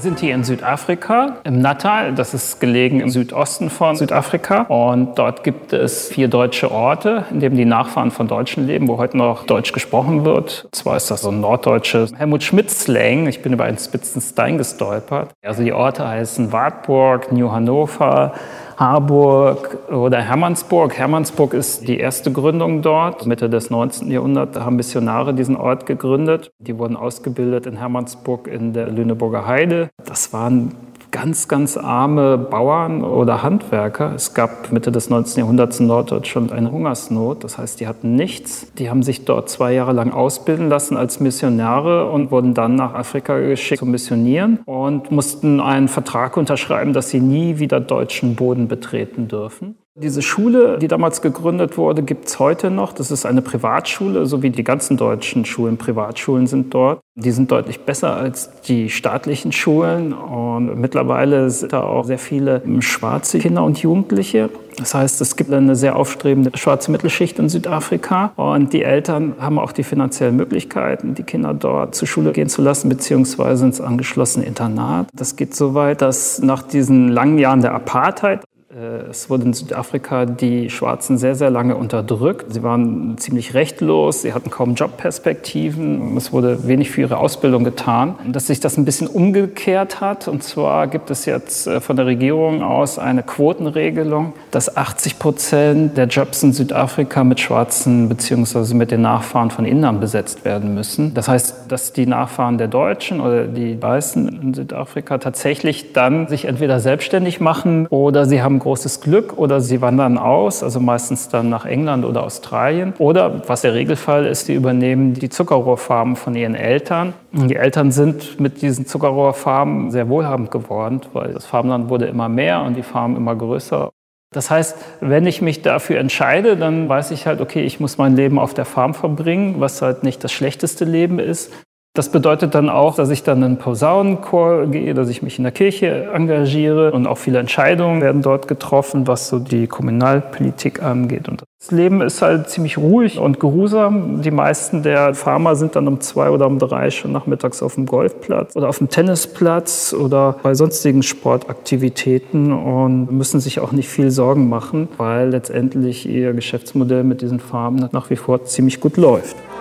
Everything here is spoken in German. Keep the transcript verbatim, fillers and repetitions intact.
sind hier in Südafrika, im Natal. Das ist gelegen im Südosten von Südafrika. Und dort gibt es vier deutsche Orte, in denen die Nachfahren von Deutschen leben, wo heute noch Deutsch gesprochen wird. Und zwar ist das so ein norddeutsches Helmut-Schmidt-Slang. Ich bin über einen spitzen Stein gestolpert. Also die Orte heißen Wartburg, New Hannover, Harburg oder Hermannsburg. Hermannsburg ist die erste Gründung dort. Mitte des neunzehnten Jahrhunderts haben Missionare diesen Ort gegründet. Die wurden ausgebildet in Hermannsburg in der Lüneburger Heide. Das waren ganz, ganz arme Bauern oder Handwerker. Es gab Mitte des neunzehnten Jahrhunderts in Norddeutschland eine Hungersnot. Das heißt, die hatten nichts. Die haben sich dort zwei Jahre lang ausbilden lassen als Missionare und wurden dann nach Afrika geschickt zum Missionieren und mussten einen Vertrag unterschreiben, dass sie nie wieder deutschen Boden betreten dürfen. Diese Schule, die damals gegründet wurde, gibt es heute noch. Das ist eine Privatschule, so wie die ganzen deutschen Schulen Privatschulen sind dort. Die sind deutlich besser als die staatlichen Schulen. Und mittlerweile sind da auch sehr viele schwarze Kinder und Jugendliche. Das heißt, es gibt eine sehr aufstrebende schwarze Mittelschicht in Südafrika. Und die Eltern haben auch die finanziellen Möglichkeiten, die Kinder dort zur Schule gehen zu lassen, beziehungsweise ins angeschlossene Internat. Das geht so weit, dass nach diesen langen Jahren der Apartheid, es wurde in Südafrika die Schwarzen sehr, sehr lange unterdrückt. Sie waren ziemlich rechtlos, sie hatten kaum Jobperspektiven, es wurde wenig für ihre Ausbildung getan. Dass sich das ein bisschen umgekehrt hat, und zwar gibt es jetzt von der Regierung aus eine Quotenregelung, dass achtzig Prozent der Jobs in Südafrika mit Schwarzen bzw. mit den Nachfahren von Indern besetzt werden müssen. Das heißt, dass die Nachfahren der Deutschen oder die Weißen in Südafrika tatsächlich dann sich entweder selbstständig machen oder sie haben großes Glück oder sie wandern aus, also meistens dann nach England oder Australien. Oder, was der Regelfall ist, die übernehmen die Zuckerrohrfarmen von ihren Eltern. Und die Eltern sind mit diesen Zuckerrohrfarmen sehr wohlhabend geworden, weil das Farmland wurde immer mehr und die Farmen immer größer. Das heißt, wenn ich mich dafür entscheide, dann weiß ich halt, okay, ich muss mein Leben auf der Farm verbringen, was halt nicht das schlechteste Leben ist. Das bedeutet dann auch, dass ich dann in einen Posaunenchor gehe, dass ich mich in der Kirche engagiere und auch viele Entscheidungen werden dort getroffen, was so die Kommunalpolitik angeht. Und das Leben ist halt ziemlich ruhig und geruhsam. Die meisten der Farmer sind dann um zwei oder um drei schon nachmittags auf dem Golfplatz oder auf dem Tennisplatz oder bei sonstigen Sportaktivitäten und müssen sich auch nicht viel Sorgen machen, weil letztendlich ihr Geschäftsmodell mit diesen Farmen nach wie vor ziemlich gut läuft.